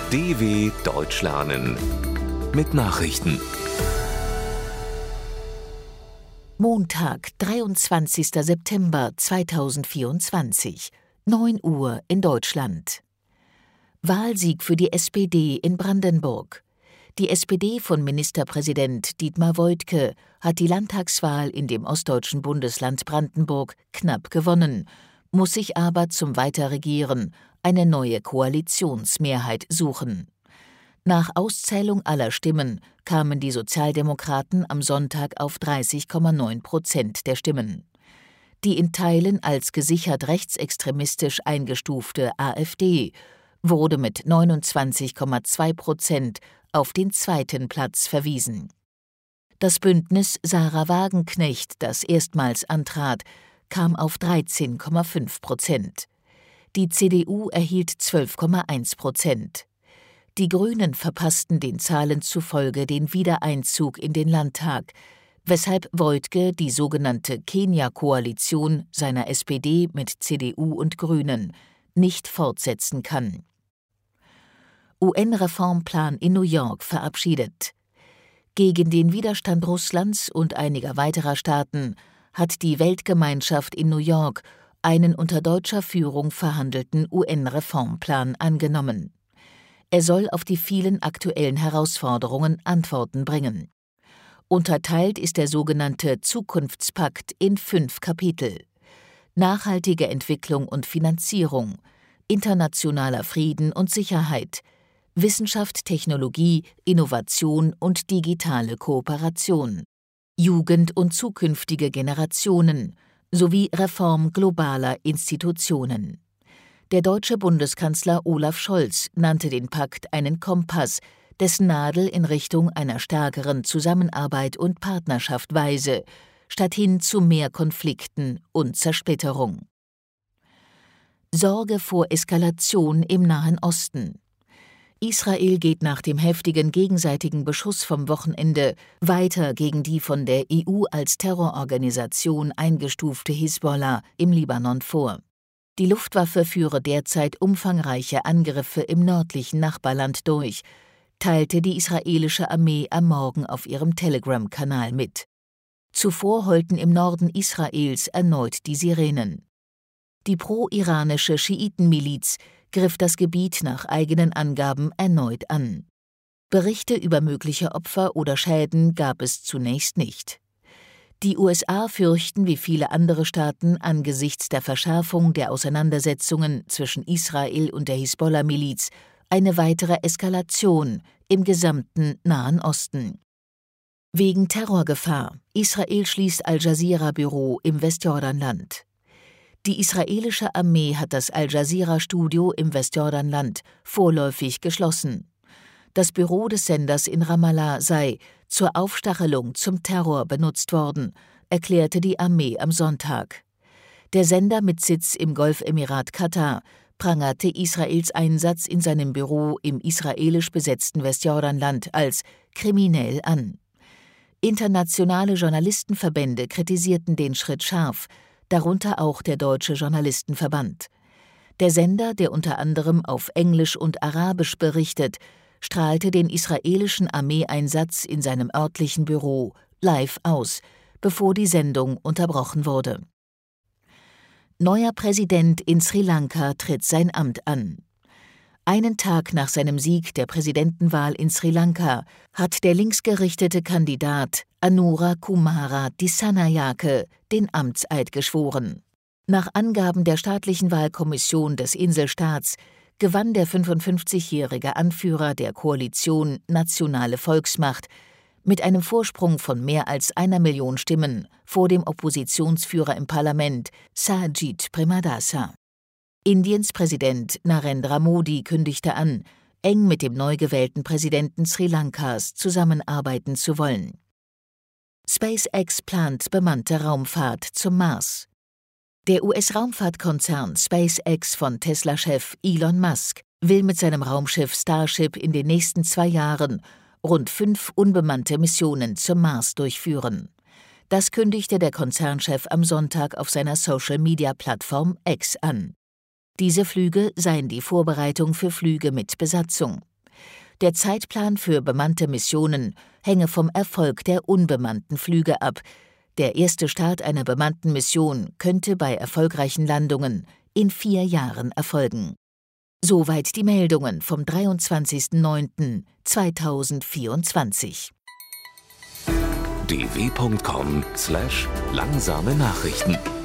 DW Deutsch lernen mit Nachrichten. Montag, 23. September 2024, 9 Uhr in Deutschland. Wahlsieg für die SPD in Brandenburg. Die SPD von Ministerpräsident Dietmar Woidke hat die Landtagswahl in dem ostdeutschen Bundesland Brandenburg knapp gewonnen, muss sich aber zum Weiterregieren eine neue Koalitionsmehrheit suchen. Nach Auszählung aller Stimmen kamen die Sozialdemokraten am Sonntag auf 30,9% der Stimmen. Die in Teilen als gesichert rechtsextremistisch eingestufte AfD wurde mit 29,2% auf den zweiten Platz verwiesen. Das Bündnis Sarah Wagenknecht, das erstmals antrat, kam auf 13,5%. Die CDU erhielt 12,1%. Die Grünen verpassten den Zahlen zufolge den Wiedereinzug in den Landtag, weshalb Woidke die sogenannte Kenia-Koalition seiner SPD mit CDU und Grünen nicht fortsetzen kann. UN-Reformplan in New York verabschiedet. Gegen den Widerstand Russlands und einiger weiterer Staaten hat die Weltgemeinschaft in New York einen unter deutscher Führung verhandelten UN-Reformplan angenommen. Er soll auf die vielen aktuellen Herausforderungen Antworten bringen. Unterteilt ist der sogenannte Zukunftspakt in 5 Kapitel: nachhaltige Entwicklung und Finanzierung, internationaler Frieden und Sicherheit, Wissenschaft, Technologie, Innovation und digitale Kooperation, Jugend und zukünftige Generationen sowie Reform globaler Institutionen. Der deutsche Bundeskanzler Olaf Scholz nannte den Pakt einen Kompass, dessen Nadel in Richtung einer stärkeren Zusammenarbeit und Partnerschaft weise, statt hin zu mehr Konflikten und Zersplitterung. Sorge vor Eskalation im Nahen Osten. Israel geht nach dem heftigen gegenseitigen Beschuss vom Wochenende weiter gegen die von der EU als Terrororganisation eingestufte Hisbollah im Libanon vor. Die Luftwaffe führe derzeit umfangreiche Angriffe im nördlichen Nachbarland durch, teilte die israelische Armee am Morgen auf ihrem Telegram-Kanal mit. Zuvor heulten im Norden Israels erneut die Sirenen. Die pro-iranische Schiitenmiliz griff das Gebiet nach eigenen Angaben erneut an. Berichte über mögliche Opfer oder Schäden gab es zunächst nicht. Die USA fürchten wie viele andere Staaten angesichts der Verschärfung der Auseinandersetzungen zwischen Israel und der Hisbollah-Miliz eine weitere Eskalation im gesamten Nahen Osten. Wegen Terrorgefahr: Israel schließt Al-Jazeera-Büro im Westjordanland. Die israelische Armee hat das Al-Jazeera-Studio im Westjordanland vorläufig geschlossen. Das Büro des Senders in Ramallah sei zur Aufstachelung zum Terror benutzt worden, erklärte die Armee am Sonntag. Der Sender mit Sitz im Golfemirat Katar prangerte Israels Einsatz in seinem Büro im israelisch besetzten Westjordanland als kriminell an. Internationale Journalistenverbände kritisierten den Schritt scharf, darunter auch der Deutsche Journalistenverband. Der Sender, der unter anderem auf Englisch und Arabisch berichtet, strahlte den israelischen Armeeeinsatz in seinem örtlichen Büro live aus, bevor die Sendung unterbrochen wurde. Neuer Präsident in Sri Lanka tritt sein Amt an. Einen Tag nach seinem Sieg der Präsidentenwahl in Sri Lanka hat der linksgerichtete Kandidat Anura Kumara Dissanayake den Amtseid geschworen. Nach Angaben der staatlichen Wahlkommission des Inselstaats gewann der 55-jährige Anführer der Koalition Nationale Volksmacht mit einem Vorsprung von mehr als 1 Million Stimmen vor dem Oppositionsführer im Parlament Sajid Premadasa. Indiens Präsident Narendra Modi kündigte an, eng mit dem neu gewählten Präsidenten Sri Lankas zusammenarbeiten zu wollen. SpaceX plant bemannte Raumfahrt zum Mars. Der US-Raumfahrtkonzern SpaceX von Tesla-Chef Elon Musk will mit seinem Raumschiff Starship in den nächsten 2 Jahren rund 5 unbemannte Missionen zum Mars durchführen. Das kündigte der Konzernchef am Sonntag auf seiner Social-Media-Plattform X an. Diese Flüge seien die Vorbereitung für Flüge mit Besatzung. Der Zeitplan für bemannte Missionen hänge vom Erfolg der unbemannten Flüge ab. Der erste Start einer bemannten Mission könnte bei erfolgreichen Landungen in 4 Jahren erfolgen. Soweit die Meldungen vom 23.09.2024. dw.com/langsame Nachrichten